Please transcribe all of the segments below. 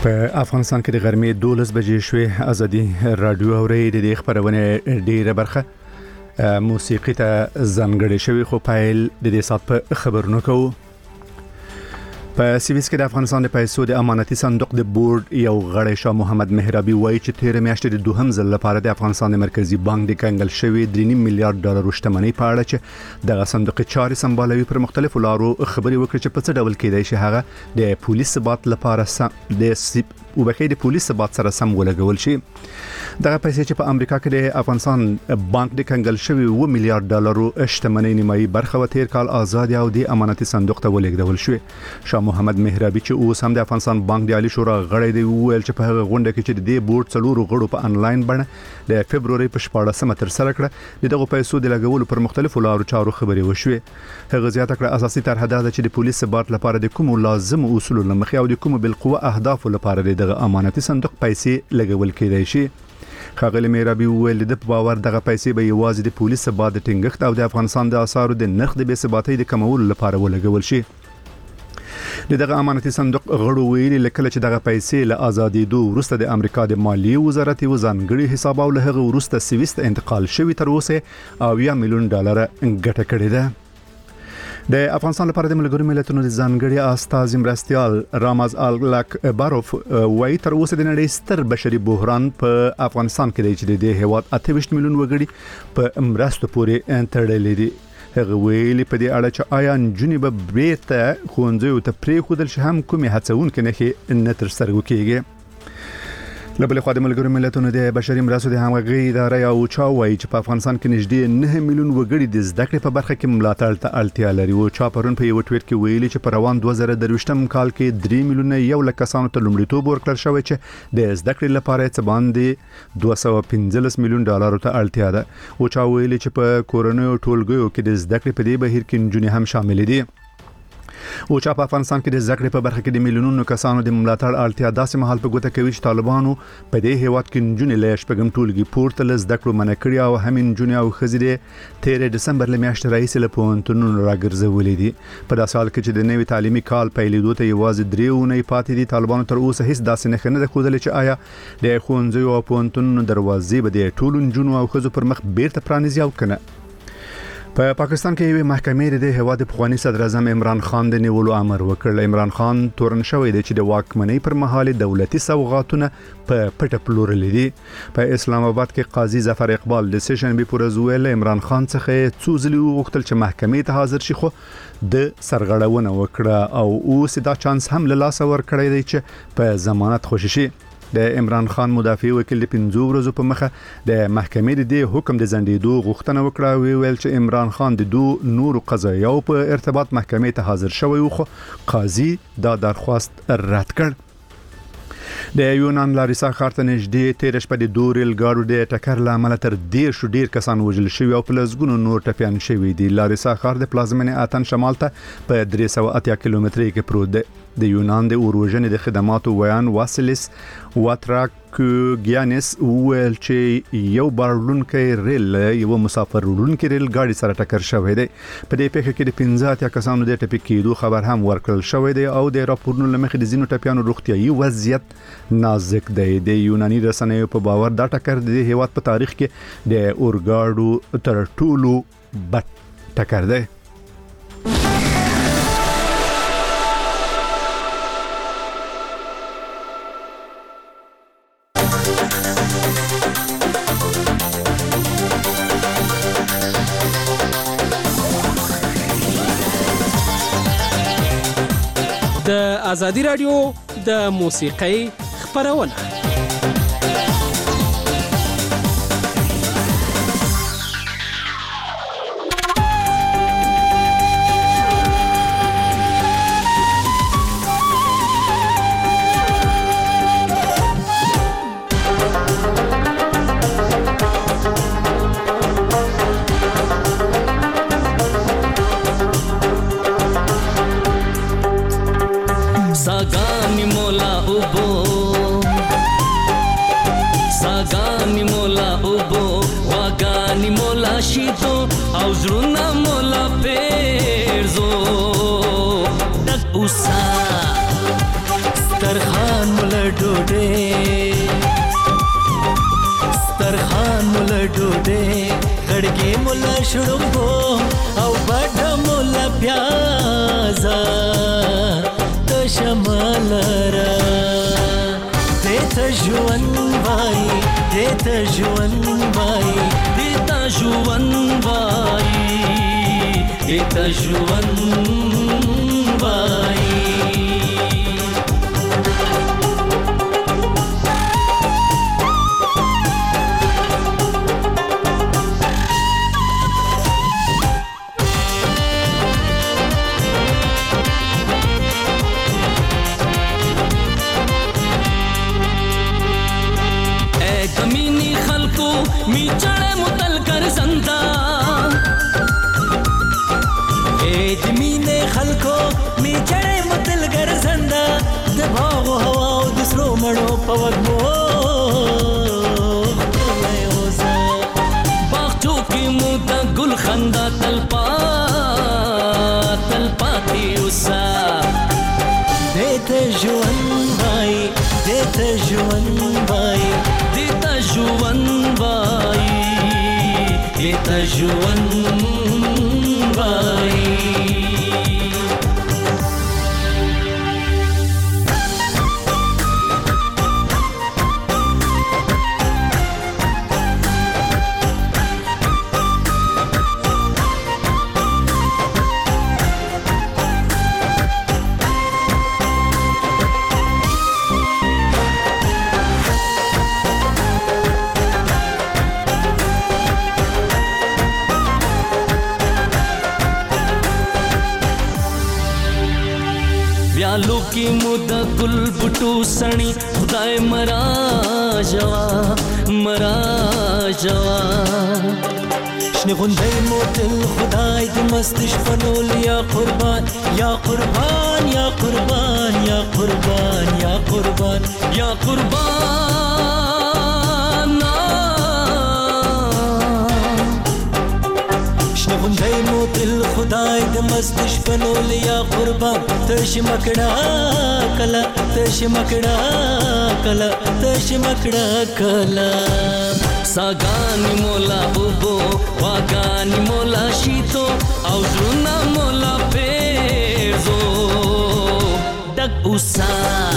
په افغانستان کې د غرمې 12 بجې شوې ازادي رادیو اوري د خبرونه ډیره برخه موسیقي ته ځانګړې شوی خو پایل د دې سات په خبرونو کوو. په سیویس کې د افغانستان د پیسو د امانتي صندوق د بورډ یو غړی شاه محمد مهرابي وایي چې تیر میاشتې د دوهم ځل لپاره د افغانستان د مرکزی بانک د کنګل شوی 3.5 میلیارډ ډالر شتمنۍ په اړه چې د صندوق چارې سمبالوي پر مختلفو لارو خبري وکړي چې په څه ډول کېدای شي هغه د پولیس ثبات لپاره د پولیس ثبات سره سم ولګول شي. دغه پیسې چې په امریکا کې د افغانستان بانک د کنګل شوی 1 میلیارډ ډالر شتمنۍ نیمایي برخه و تیر کال آزاد او د امانتي صندوق ته ولګول شو. شاه محمد مهرابي چې اوس هم د افغانستان بانک د عالی شورا غړی دی ویل چې په هغه غونډه کې چې د بورډ څلورو غړو په انلاین بڼه د فبرवरी په 14مه تر سره کړه دغه پیسو د لګولو پر مختلفو لارو چارو خبري وشوي. هغه زیاته کړه اساسي طرح ده چې د پولیس ثبات لپاره د کوم لازم اصول لمخې او د کوم بالقوه اهداف لپاره دغه امانتي صندوق پیسې لګول کېدای شي. خاغلی مهرابي ویل د باور دغه پیسې به یوازې د پولیس ثبات د ټینګښت او د افغانستان د اسعارو د نرخ د بې ثباتۍ د کمولو لپاره ولګول شي. دغه امانتي صندوق غړو ویلي لکه چې دغه پیسې له ازادېدو وروسته د امریکا د مالیې وزارت یو ځانګړي حساب او له هغه وروسته سویس ته انتقال شوی تر اوسه او 1 میلیون ډالر ګټه کړې ده. د افغانستان لپاره د ملګرو ملتونو د ځانګړي استازي مرستيال رامز الک باروف وایي تر اوسه د نړۍ ستر بشري بحران په افغانستان کې دی چې د هیواد 28 میلیون وګړي په مرستو پورې تړلې دي. هغه ویلي په دې اړه چې آیا نجونې به بیرته ښوونځیو ته پرېښودل شي هم کومې هڅونکې نښې نه ترسره کېږي. له بلې خوا د ملګرو ملتونو د بشري مرستو د همغږي اداره یا اوچا وایي چې په افغانستان کې نږدې 9 میلیون وګړي د زده کړې په برخه کې ملاتړ ته اړتیا لري. اوچا پرون په یو ټویټ کې ویلي چې په روان 2023م کال کې 3 میلیون یو لک کسانو ته لومړیتوب ورکړل شوی چې د زده کړې لپاره څه باندې 215 میلیون ډالر ته اړتیا ده. اوچا ویلي چې په کورونو ټولګیو کې د زده کړې په دې بهیر کې نجونې هم شامل دي. اوچا په افغانستان کې د زده کړې په برخه کې د میلیونونو کسانو د ملاتړ اړتیا داسې مهال په ګوته کوي چې طالبانو په دې هیواد کې نجونې له شپږم ټولګي پورته له زده کړو منع کړي او هم نجونې او ښځې د 13 دسمبر له میاشتې راهیسې له پوهنتونونو راګرځولې دي. په داسې حال کې چې د نوي تعلیمي کال پیلېدو ته یوازې 3 اونۍ پاتې دي طالبانو تر اوسه هیڅ داسې نښه نه ده ښودلې چې آیا د ښوونځیو او پوهنتونونو دروازې به د ټولو نجونو او ښځو پر مخ بیرته پرانیزي او کنه. په پاکستان کې یو محکمې د هیواد پخوانی صدر اعظم عمران خان د نیولو امر وکړ. عمران خان تورن شوی دی چې د واکمنۍ پر مهال دولتي سوغاتونه په پټه پلورل دي. په اسلام آباد کې قاضي ظفر اقبال د سیشن بي پروزویل عمران خان څخه څوزلي وغوښتل چې محکمې ته حاضر شي خو د سرغړونه وکړه او اوس دا چانس هم له لاسه ورکړی دی چې په ضمانت خوشی شي. د عمران خان مدافع وکیل د 15 ورځې په مخه د محکمې د حکم د ځنډېدو غوښتنه وکړه. ویل چې عمران خان د دوه نورو قضایاو په ارتباط محکمې ته حاضر شوی خو قاضي دا درخواست رد کړ. د یونان لاریسا ښار ته نږدې تیر شپه د دوه ریل ګاډو د ټکر له امله تر 10 ډیر کسان وژل شوي او په لږونو نور ټپیان شوي دي. لاریسا ښار د پلازمینې اتن شمال ته په 380 کیلومترۍ کې پروت دی. د یونان د اوروژنې د خدماتو ویان واسیلیس واتراکوګیانس ویل چې یو بارلونکي ریل یو مسافر وړونکي ریل ګاډي سره ټکر شوی دی. په دې پیښه کې د 15 کسانو د ټپي کېدو خبر هم ورکړل شوی دی او د راپورونو لمخې د ځینو ټپیانو روغتيایي وضعیت نازک دی. د یوناني رسنیو په باور دا ټکر د هیواد په تاریخ کې د اورګاډو تر ټولو بد ټکر دی. د ازادي رادیو د موسیقۍ خبرونه او زړونه مولا پیرزو دک اوسا سترخان مل ډوډۍ سترخان مولا ډوډۍ غړګې مولا شړومبو او بډه مولا پیازا د شمال را دیتا ژوند وای دیتا ژوند وای دیتا ژوند وای دیتا ژوند وای می چړې متل کر زنده اې د مینې خلکو می چړې متل کر زنده د باغ هوا او د سرو مړو په وږمو باغچو کې مو د ګل خندا تلپاتې اوسه دیتا ژوند وای دیتا ژوند وای دیتا ژوند وای دیتا ژوند وای ویالو کی مودا گل بټو سنی خدای مرا جوا شنه غوندای موتل خدای د مستش فنول یا قربان یا قربان یا قربان یا قربان یا قربان یا قربان شنه غوندای موتل خدای د مستش فنول یا قربان تش مکڑا کلا تش مکڑا کلا تش مکڑا کلا ساگانی مولا بوبو واگانی مولا شیتو او زرونا مولا پیزو ڈک اوسا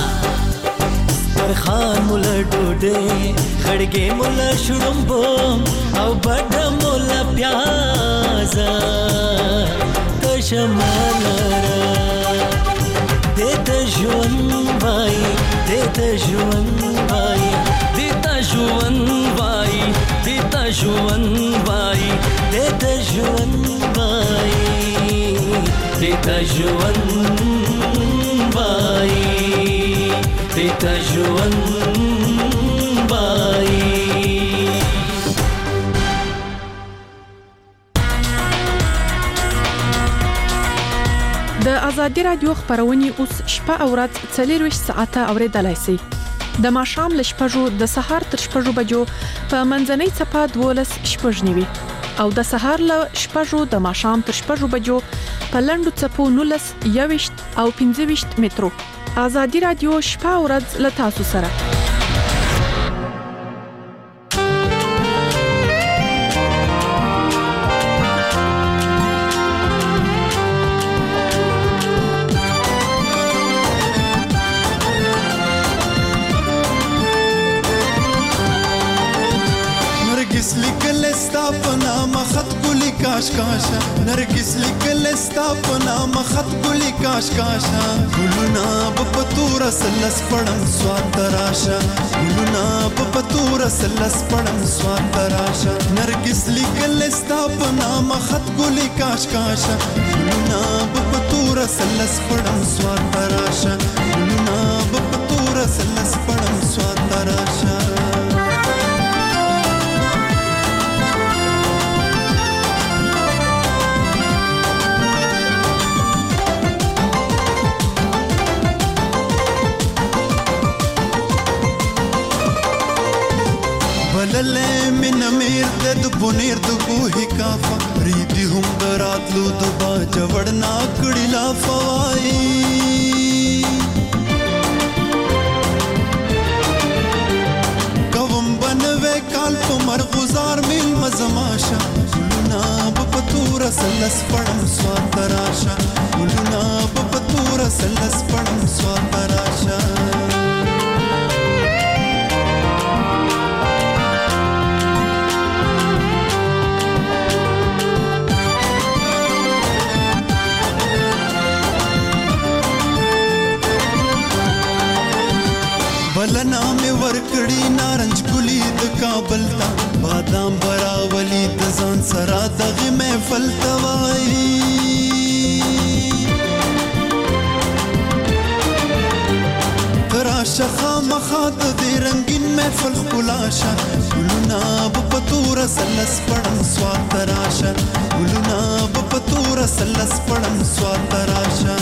سترخان مولا ډوډۍ خړګې مولا شړومبو او بډه مولا پیازا د شمال را دیتا ژوند وای دیتا ژوند وای دیتا ژوند وای دیتا ژوند وای دیتا ژوند وای دیتا ژوند وای دیتا ژوند وای د ازادي رادیو خبرونه اوس شپه او ورځ 24 ساعته اوریدلای شئ د ماښام ل شپږو د سهار تر شپږو بجو په منځنۍ صفه 12 شپږنیوي او د سهار ل شپږو د ماښام تر شپږو بجو په لندو صفو 19 21 او 25 مترو ازادي رادیو شپه او ورځ ل تاسو سره نرگس لیکل ستا په نامه خط ګلي کاش کاشا ګلونا په پتور سلس پړم سواد تراشا ګلونا په پتور سلس پړم سواد تراشا نرگس لیکل ستا په نامه خط ګلي کاش کاشا ګلونا په پتور سلس پړم سواد تراشا ګلونا په پتور سلس پړم سواد تراشا بللې من امیر د بونیر د کوه کافا ریدي هم دراتلو د باج وړنا کړي لا فوای کال په مرغزار میل مزماشه ګلونه په تور سلس پړم سوات راشه ګلونه په تور سلس پړم سوات راشه بلنا می ورکړی نارنج ګلی د کابل تا بادام براولی د ځان سره دغه محفل توای تراشه خامخا د دې رنگین محفل خلاصه ګلونه په تور سلس پړم سوات راشه ګلونه په تور سلس پړم سوات راشه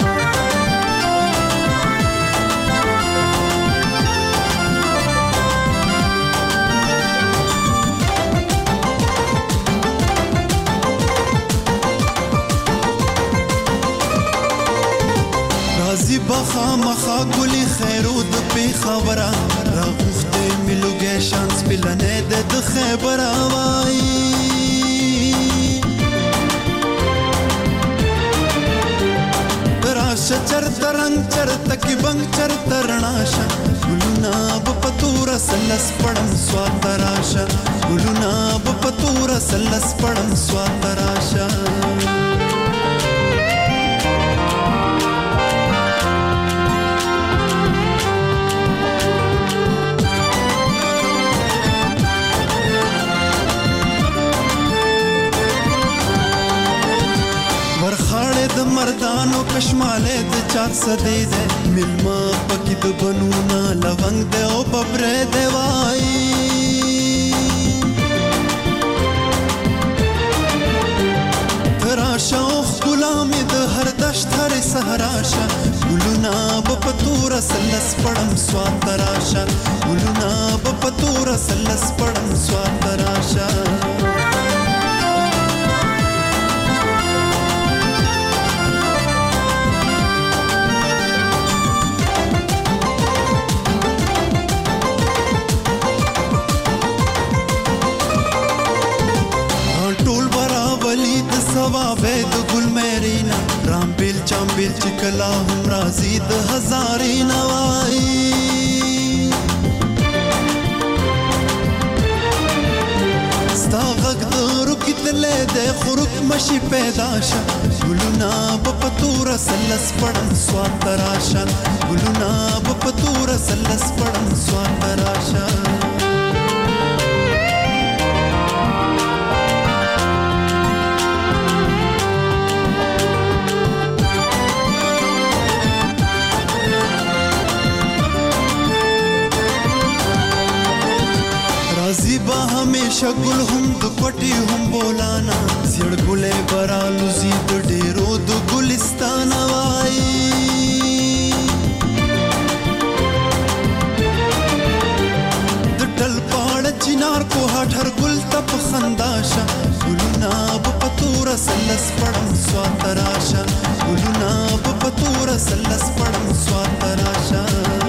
بخا مخا ګلی خیرو د پی خبره راغخته ملوګه شانس بلنه د خبره وای راشه چر ترنګ چر تک بنګ چر ترناشه ګلونا په تور سلس پړم سوات راشه ګلونا په تور سلس پړم سوات راشه د مردانو کشماله د چار سدې ده ملما پکې د بنونا لونګ ده او ببره ده وای تراشه غلامي د هر دشت هر صحراشه ګلونا په تور سلس پړم سوات راشه ګلونا په تور سلس پړم سوات راشه سوابه د ګل مرینا رام بیل چامبیل چکلا هم رازی د هزارې نوای ستا غږ د روکی تلې د خروک مشي پیدا شه ګلونه په تور سلس پړم سوات راشه ګلونه په تور سلس پړم سوات راشه زیبا همیشه گل هم د کوټي هم بولانا سیړ ګلې برالو زید ډېرو د ګلستان وای د ټل پاړ چنار کو هټر ګل تپ خنداشه ګلنا په تور سلس پړم سوات راشه ګلنا په تور سلس پړم سوات راشه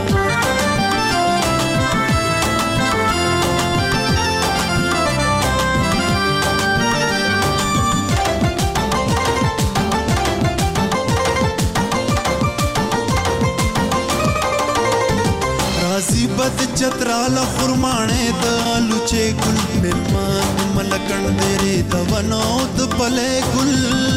زیبت چتراله خرمانه د لوچه ګل ملمان ملکن دری د ونو د بلې ګل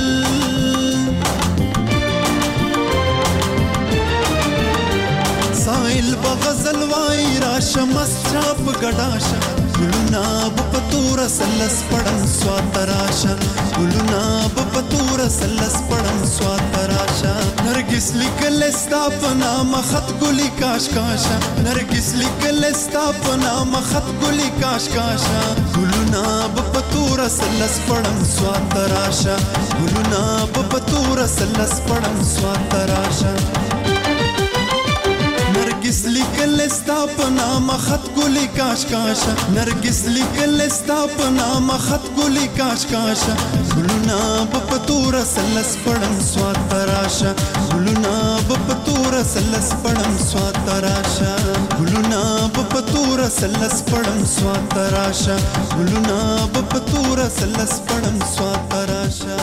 سایل بغزل وای راشه مسراب ګډاشه ګلونا په تور سلس پړم سوات راشه ګلونا په تور سلس پړم سوات راشه نرګس لیکل ستا په نام خط ګلی کاش کاشا نرګس لیکل ستا په نام خط ګلی کاش کاشا ګلونا په تور سلس پړم سوات راشه ګلونا په تور سلس پړم سوات راشه نرګس لیکل ستا په نام خط ګلي کاش کاشا نرګس لیکل ستا په نام خط ګلي کاش کاشا ګلونا بپتور سلس پړم سوات تراشا ګلونا بپتور سلس پړم سوات تراشا ګلونا بپتور سلس پړم سوات تراشا ګلونا بپتور سلس پړم سوات تراشا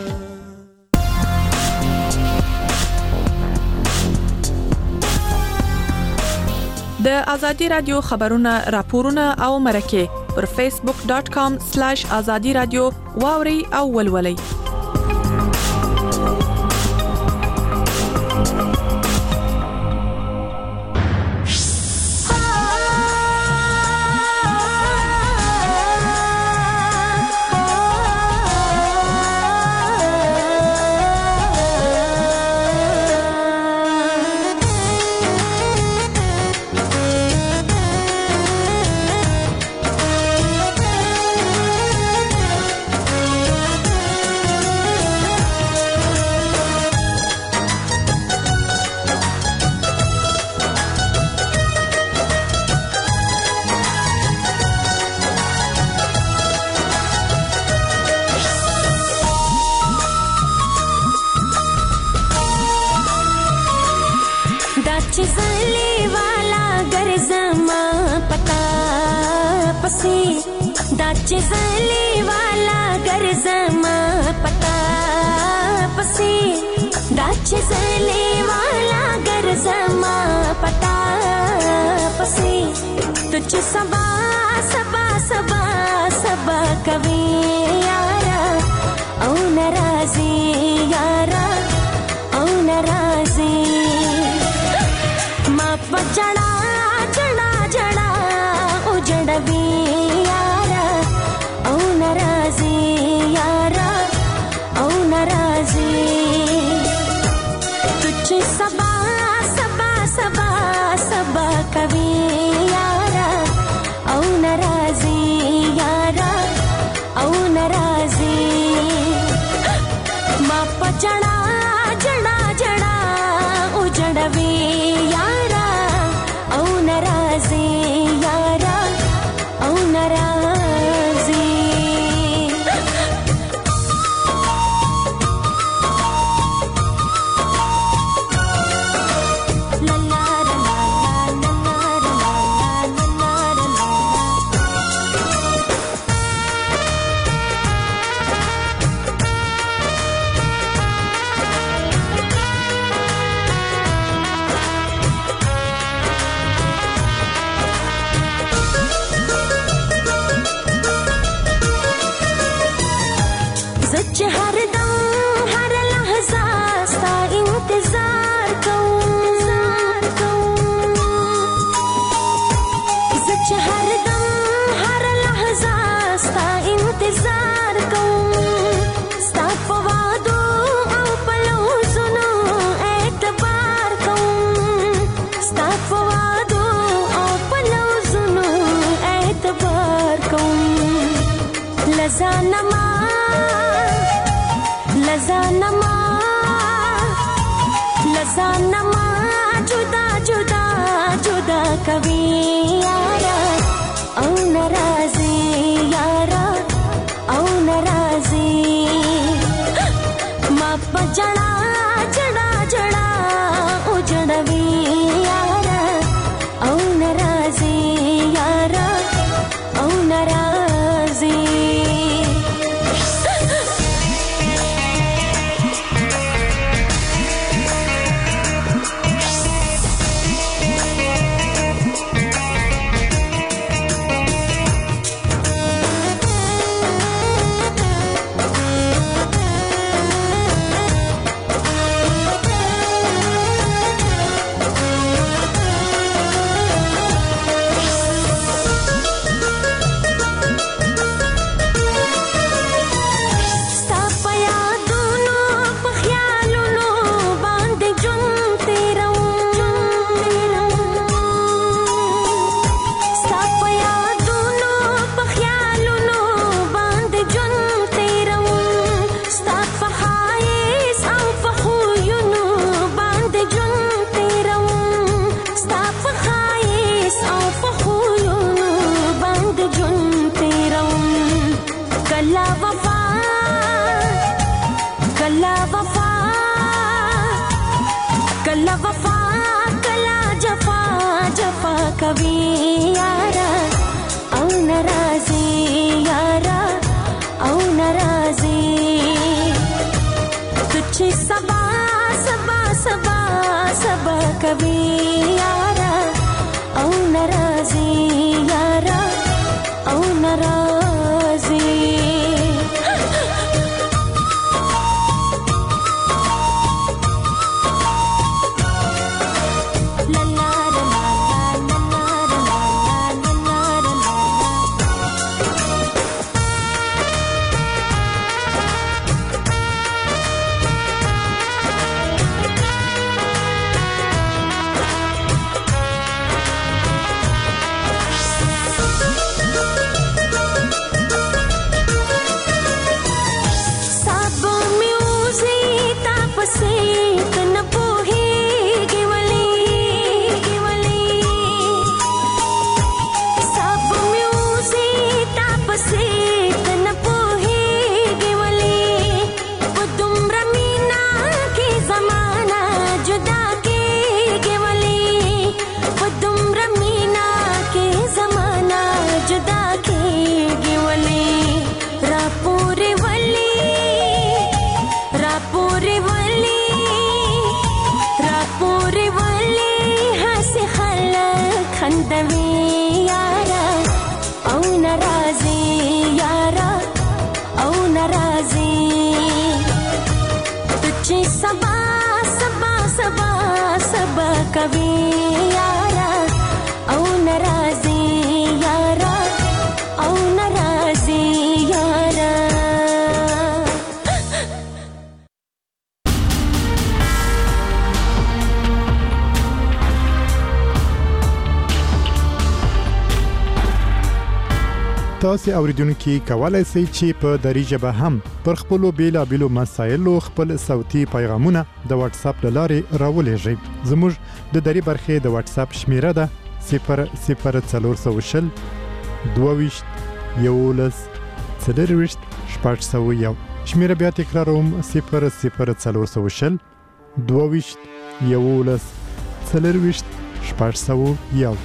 د ازادي رادیو خبرونه راپورونه او مرکه پر facebook.com/azadi radio واوري او ولولي चली वाला गरजमा पता पसी दाच चली वाला गरजमा पता पसी तुझ सबा सबा सबा सबा कभी यारा औ नाराजी यारा औ नाराजी मा पचड़ा चढ़ा चढ़ा उजड़वी सबा सबा सबा सबा कभी यारा औ नाराजी यारा औ नाराजी माप चढ़ा चढ़ा चढ़ा उजड़वी यारा औ नाराजी यारा औ नाराजी लज़ानमा जुदा जुदा जुदा कभी यारा औ नाराजी यारा औ नाराजी माप जड़ा जड़ा जड़ा उजड़वी यारा औ नाराजी यारा औ नाराजी چې سبا سبا سبا سبا کوي یارا او ناراضي یارا او ناراضي कभी यारा औ नाराज़ी यारा औ नाराज़ी यारा تاسو اوریدونکو کولای شئ چې په دری ژبه هم پر خپل بیلابېلو مسایلو خپل صوتي پیغامونه د واتس اپ لارې راولېږئ. زموږ د دری برخې د واتس اپ شمیره ده 00420 22 11 401. شمیره بیا تکراروم 00420 22 11 401.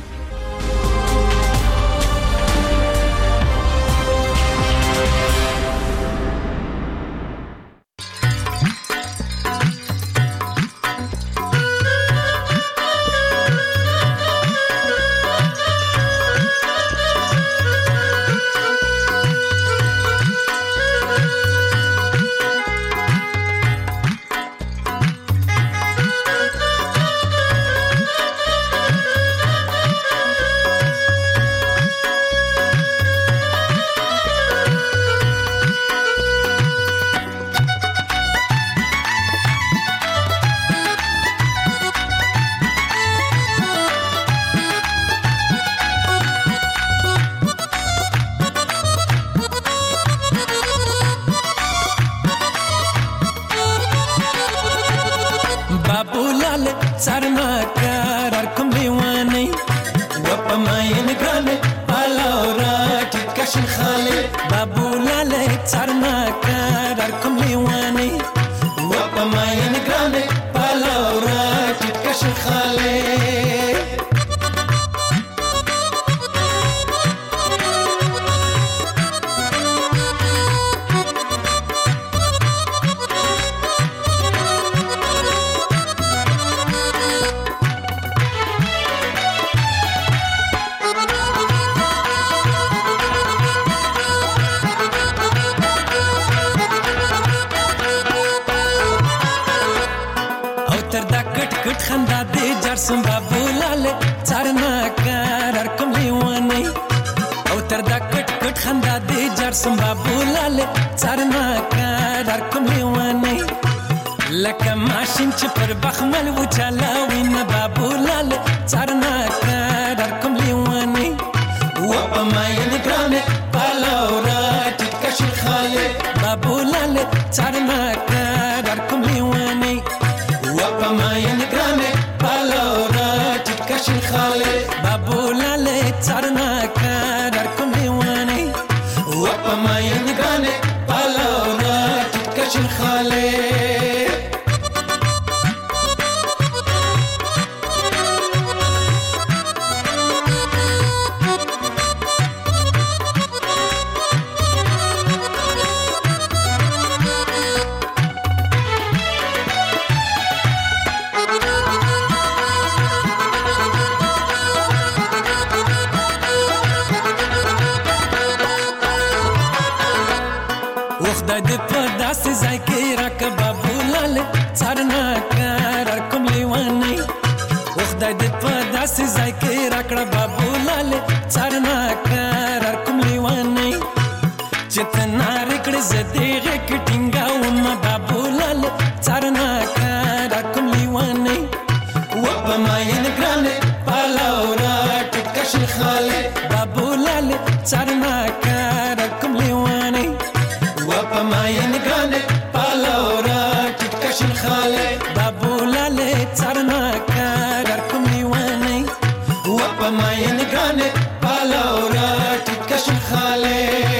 وخدای دې په داسې ځای کې راکه بابولاله څارنه کار کوم لیوانې وخدای دې په داسې ځای کې راکړه بابولاله څارنه کار کوم لیوانې چې ته نارې کړې زه دې غېږ ټینګاوم بابولاله څارنه کار کوم لیوانې وپه ماین ګرانې پالاورا ټکشل خاله بابولاله څارنه کار کوم لیوانې وپا ماین گانه پالاورا ټکشن خاله بابولاله څارنه کار کوم لیوانې وپا ماین گانه پالاورا ټکشن خاله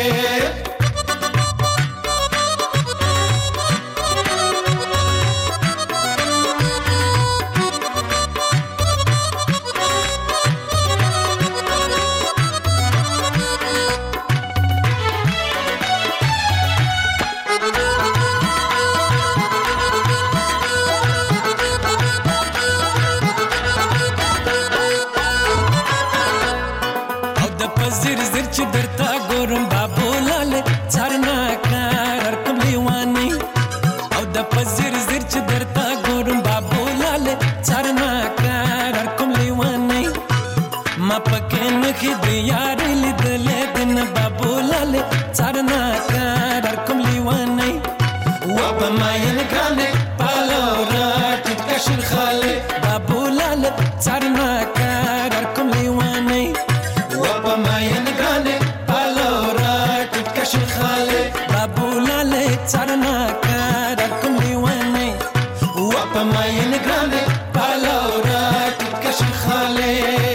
زر زر چې درته ګورم بابولاله څارنه کار کوم لیوانې او د پزر زر چې درته ګورم بابولاله څارنه کار کوم لیوانې ما پکې نه کې د یار لیدلې دن بابولاله څارنه کار کوم لیوانې و په ماین ګرانې پالاورا ټکشل خاله بابولاله څارنه کار کوم لیوانې وپا ماین گانه پالاورا ټکشل خاله بابولاله څارنه کار کوم لیوانې وپا ماین گانه پالاورا ټکشل خاله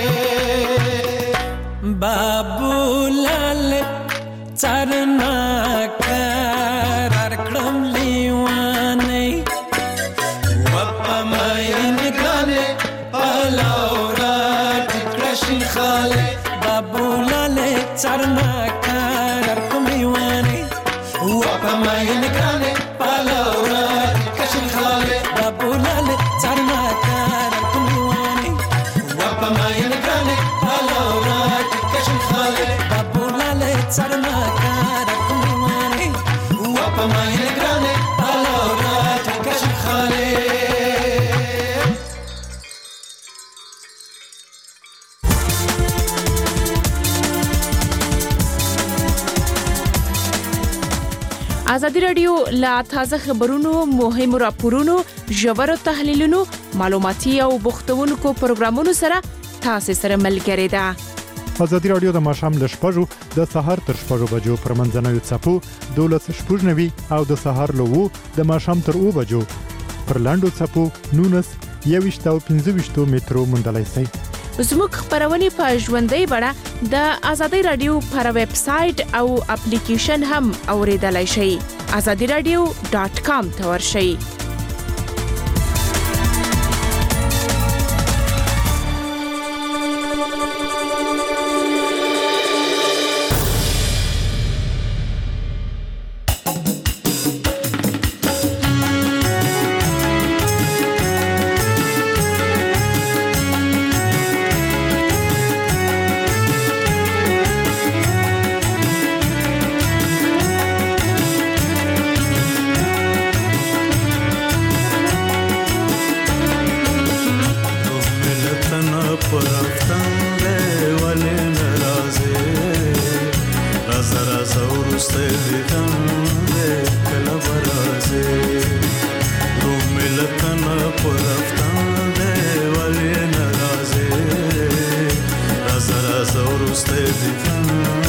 بابولاله څارنه کار کوم لیوانې وپا ماین گانه پالاورا ټکشل خاله بابولاله څارنه کار کوم لیوانې وپا ماین ګرانې پالاورا ټکشل خاله بابولاله څارنه کار کوم لیوانې وپا ماین ګرانې پالاورا ټکشل خاله بابولاله څارنه کار کوم لیوانې وپا ماین ګرانې پالاورا ټکشل خاله ازادي رادیو لا تازه خبرونو مهمو راپورونو ژورو تحلیلونو معلوماتي او بوختونکو پروګرامونو سره تاسو سره ملګری ده ازادي رادیو د ماښام ل 6:00 د سهار تر 6:00 بجو پر منځنوي څپو 12:90 او د سهار له 2 د ماښام تر 2 بجو پر لاندو څپو 19:25 مترو مندلای سي زموږ خبرونه په ژوندۍ بڼه د ازادي رادیو پر ویب سټ او اپلیکیشن هم اوریدلای شئ azadiradio.com ته ورشئ Stay